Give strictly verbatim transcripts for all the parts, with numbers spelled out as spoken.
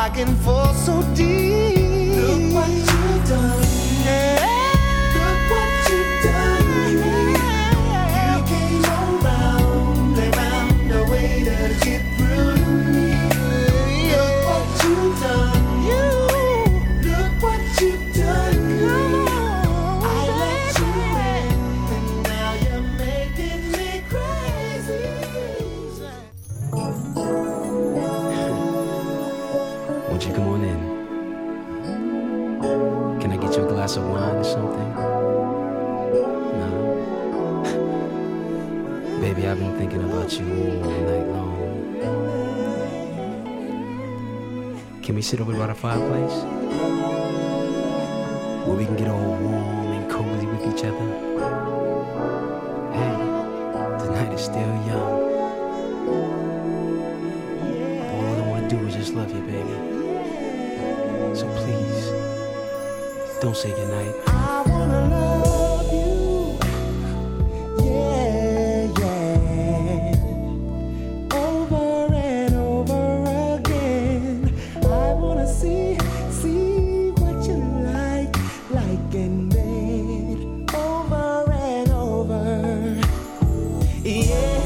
back and forth so deep. Look what you've done. Yeah. Look what you've done to me. You came around, around the way to get through to me. Look what you've done. You. Look what you've done. Come on, I let you in, and now you're making me crazy. Won't you come on in? Can I get you a glass of wine or something? No? Baby, I've been thinking about you all night long. Can we sit over by the fireplace? Where we can get all warm and cozy with each other? Hey, the night is still young. All I wanna do is just love you, baby. So please, don't say goodnight. I wanna love you, yeah, yeah, over and over again. I wanna see, see what you like, like in bed, over and over, yeah.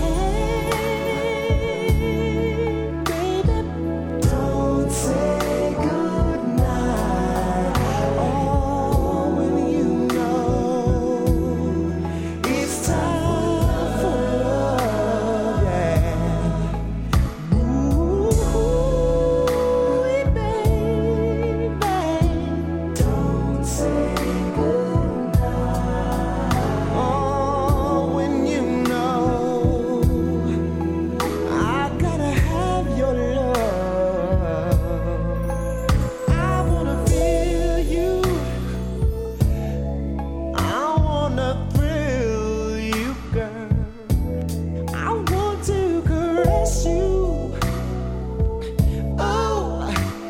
Baby, don't say goodnight. Oh, when you know it's time for love, yeah. Ooh, baby, don't say goodnight. Oh, when you know I gotta have your love. I wanna feel you. I wanna thrill you, girl. I want to caress you. Oh,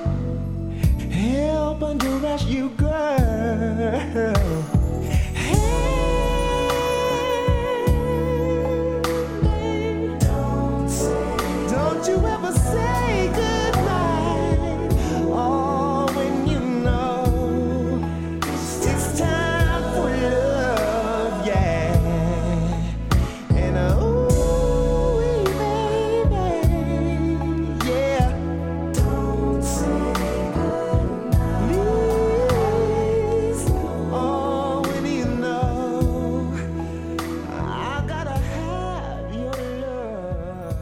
help undress you, girl. Hey, don't say, don't you ever say goodnight. Oh, when you know it's time for love, yeah. And ooh, baby, yeah. Don't say goodnight, please. Oh, when you know I gotta have your love.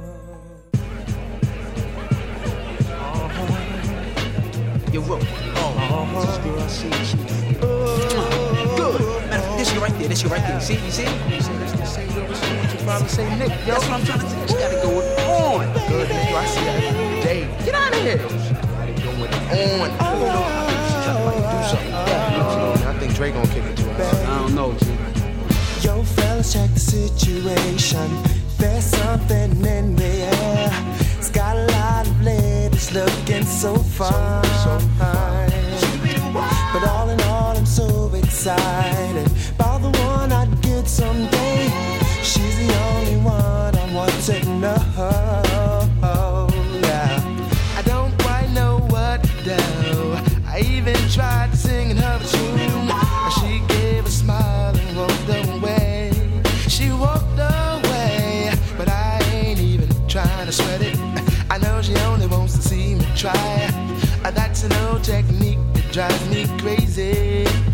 Yo, Ro. Oh, this girl I see, she good. Man, this you right there, this you right there. See, you see? You see, that's the same girl what your father say, Nick. Yo, that's what I'm trying to tell you. She gotta go on. Good, man. Yo, I see her every day. Get out of here. She gotta go on. I think she's trying to do something. Yeah, I think Dre gonna kick it to her. I don't know, G. Yo, fellas, check the situation. There's something in the air. It's got a lot of ladies looking so fine. So fine. But all in all, I'm so excited about the one I'd get someday. She's the only one I want to know. Yeah. I don't quite know what to do. I even tried singing her a tune. She gave a smile and walked away. She walked away, but I ain't even trying to sweat it. I know she only wants to see me try. That's an old technique that drives me crazy.